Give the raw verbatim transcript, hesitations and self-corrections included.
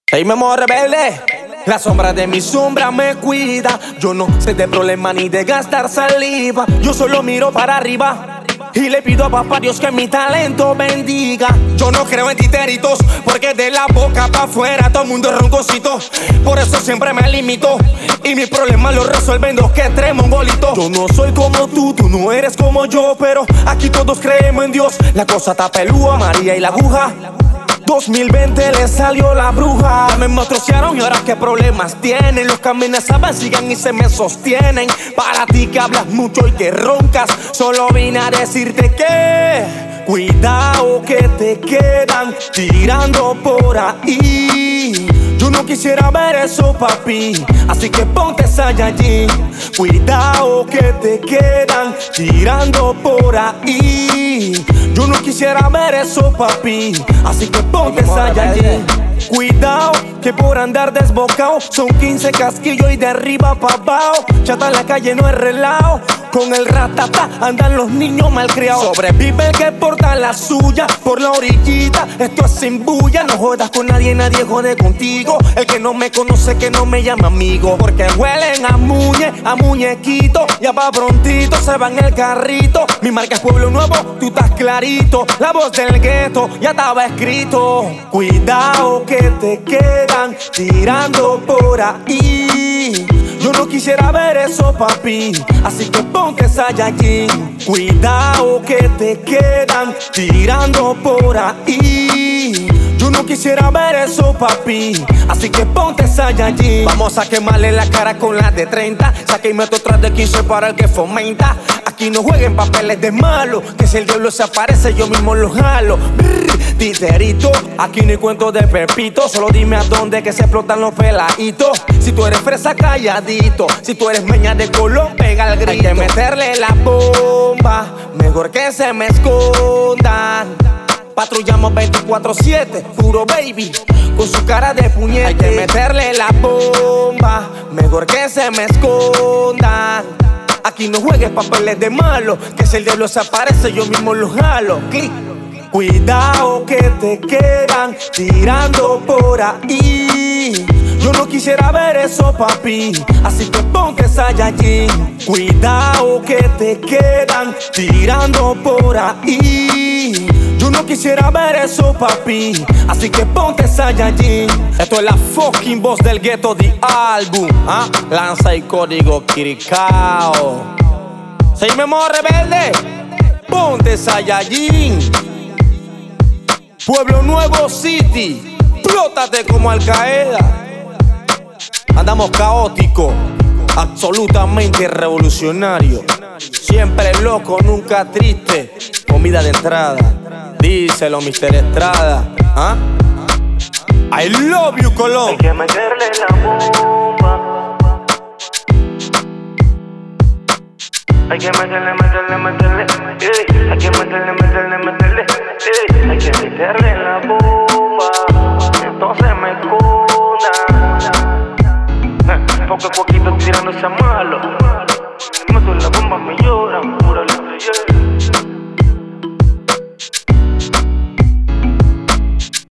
Hey, mi amor rebelde, la sombra de mi sombra me cuida. Yo no sé de problema ni de gastar saliva. Yo solo miro para arriba y le pido a papá Dios que mi talento bendiga. Yo no creo en titeritos, porque de la boca para afuera todo el mundo es roncosito. Por eso siempre me limito y mis problemas los resuelven dos que tres mongolitos. Yo no soy como tú, tú no eres como yo, pero aquí todos creemos en Dios. La cosa está pelúa, María y la aguja. dos mil veinte le salió la bruja. Ya me mostrociaron y ahora qué problemas tienen. Los que amenazaban siguen y se me sostienen. Para ti que hablas mucho y que roncas, solo vine a decirte que cuidado que te quedan tirando por ahí. Yo no quisiera ver eso, papi, así que ponte Saiyajin. Cuidado que te quedan tirando por ahí. Yo no quisiera ver eso, papi, así que ponte Saiyajin. Cuidado que por andar desbocado son quince casquillos y de arriba pa' abajo. Chata en la calle no es relajo. Con el ratata andan los niños malcriados. Sobrevive el que porta la suya por la orillita. Esto es sin bulla, no jodas con nadie, nadie jode contigo. El que no me conoce que no me llama amigo, porque huelen a muñe, a muñequito. Ya va prontito, se va en el carrito. Mi marca es Pueblo Nuevo, tú estás clarito. La voz del gueto ya estaba escrito. Cuidado que te quedan tirando por ahí. Yo no quisiera ver eso, papi, así que ponte Saiyajin. Cuidado que te quedan tirando por ahí. Yo no quisiera ver eso, papi, así que ponte Saiyajin. Vamos a quemarle la cara con la de treinta. Saque y meto tras de quince para el que fomenta. Aquí no jueguen papeles de malo, que si el diablo se aparece yo mismo lo jalo. Brr, titerito, aquí ni cuento de Pepito. Solo dime a dónde que se explotan los peladitos. Si tú eres fresa, calladito. Si tú eres meña de color, pega el grito. Hay que meterle la bomba, mejor que se me escondan. Patrullamos veinticuatro siete, puro baby, con su cara de puñete. Hay que meterle la bomba, mejor que se me escondan. Aquí no juegues papeles de malo, que si el diablo se aparece yo mismo lo jalo. Clic. Cuidado que te quedan tirando por ahí. Yo no quisiera ver eso, papi, así que ponte Saiyajin. Cuidado que te quedan tirando por ahí. Yo no quisiera ver eso, papi, así que ponte Saiyajin. Esto es la fucking voz del gueto de álbum, ¿ah? Lanza y código Kirikao. Soy mi amor rebelde, ponte Saiyajin. Pueblo Nuevo City, plótate como Al Qaeda. Andamos caótico, absolutamente revolucionario. Siempre loco, nunca triste. Comida de entrada, díselo mister Estrada, ¿ah? I love you, Colón. Hay que meterle la bomba. Hay que meterle, meterle, meterle. Yeah. Hay que meterle, meterle, meterle. Yeah. Hay que meterle la bomba. Entonces me